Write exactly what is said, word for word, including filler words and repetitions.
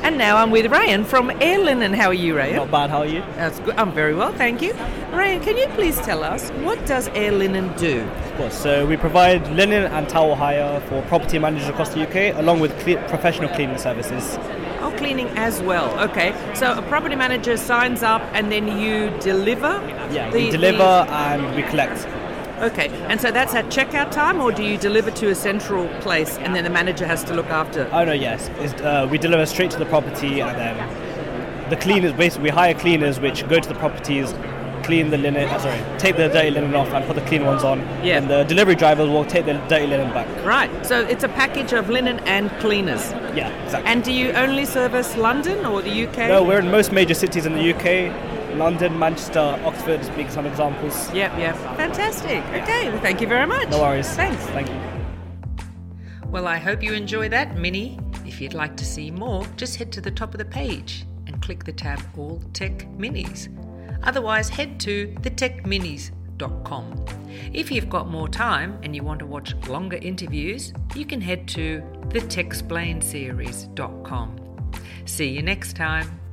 And now I'm with Ryan from Air Linen. How are you, Ryan? Not bad, how are you? That's good. I'm very well, thank you. Ryan, can you please tell us, what does Air Linen do? Of course, so we provide linen and towel hire for property managers across the U K, along with cle- professional cleaning services. Oh, cleaning as well. Okay. So a property manager signs up and then you deliver? Yeah, the, we deliver the... and we collect. Okay, and so that's at checkout time, or do you deliver to a central place and then the manager has to look after? Oh no, yes. It's, uh, we deliver straight to the property, and then the cleaners, basically we hire cleaners which go to the properties, clean the linen, uh, sorry, take the dirty linen off and put the clean ones on. Yeah. And the delivery drivers will take the dirty linen back. Right, so it's a package of linen and cleaners. Yeah, exactly. And do you only service London or the U K? No, we're in most major cities in the U K. London, Manchester, Oxford, being some examples. Yep, yep. Fantastic. Okay, well, thank you very much. No worries. Thanks. Thank you. Well, I hope you enjoy that, Mini. If you'd like to see more, just head to the top of the page and click the tab All Tech Minis. Otherwise, head to the tech minis dot com. If you've got more time and you want to watch longer interviews, you can head to the tech explain series dot com. See you next time.